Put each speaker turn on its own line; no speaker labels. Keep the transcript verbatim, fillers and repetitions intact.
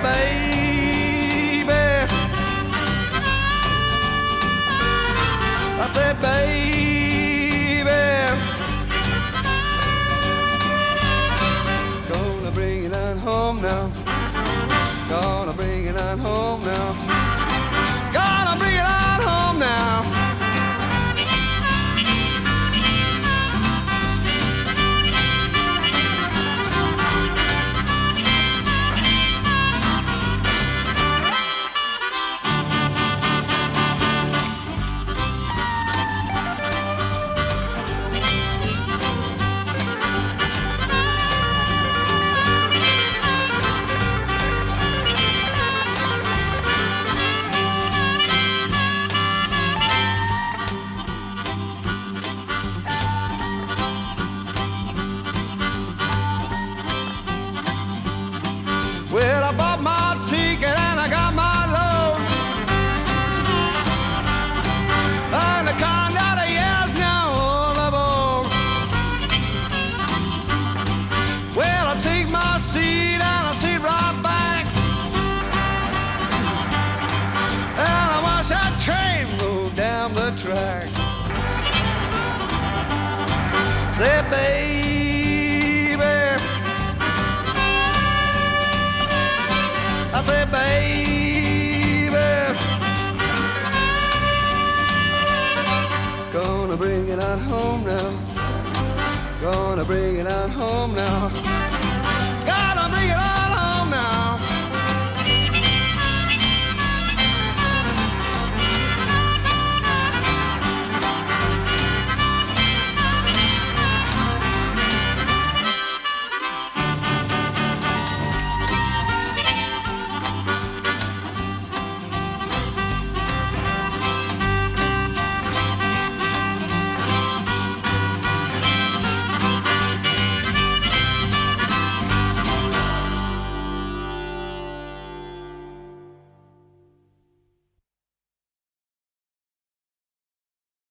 baby, I said, baby, gonna bring it on home now. Gonna bring it on home now. Gonna bring it on home now. Well, I bought my ticket and I got my load, and the conductor yells now all aboard. Well, I take my seat and I sit right back, and I watch that train move down the track. Say, baby, I said, baby, gonna bring it on home now. Gonna bring it on home now.